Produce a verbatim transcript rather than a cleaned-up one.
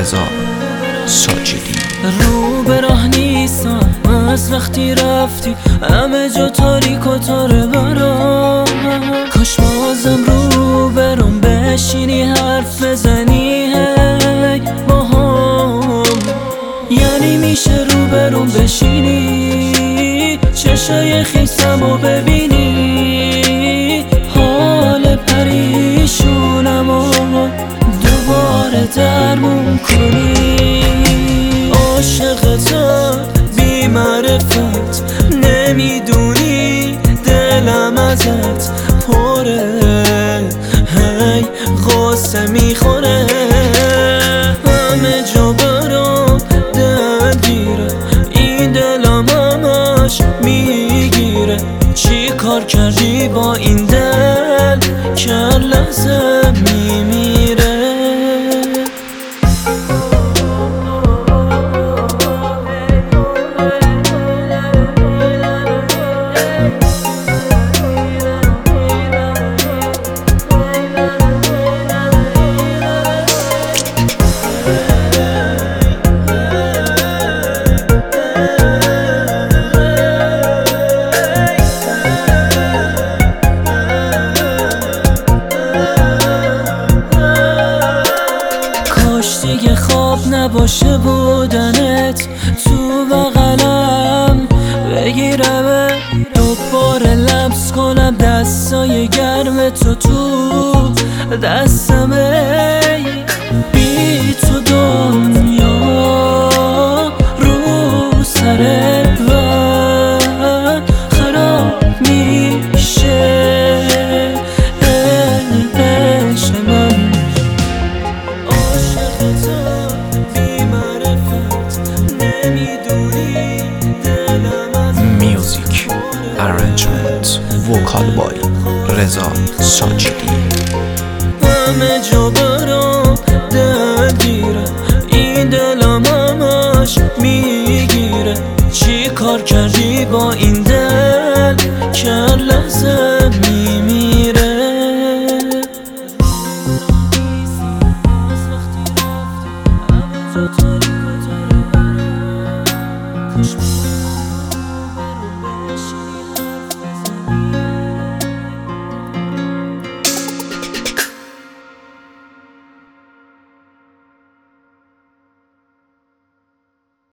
رضا ساجدی. رو به راه نیستم از وقتی رفتی، همه جا تاریک و تاره برام. کاش بازم رو برام بشینی حرف بزنی هی با هم. یعنی میشه رو برام بشینی چشای خیسم رو ببینی، حال پریشونم و دوباره درمون کنی. عاشقتم بی معرفت، نمیدونی دلم ازت پره، هی غصه میخوره. همه جا برام درگیره، این دلم همش میگیره. چی کار کردی با این دل که هر لحظه میمیره؟ دیگه خواب نباشه بودنت تو بغلم، بگیرم دوباره لمس کنم دستای گرم تو تو دستمه. بی تو دنیا رو سر من خراب میشه. میوزیک ارنجمنت وکال بای رضا ساجدی. همه جا برام درگیره، این دلم همش میگیره. چی کار کردی با این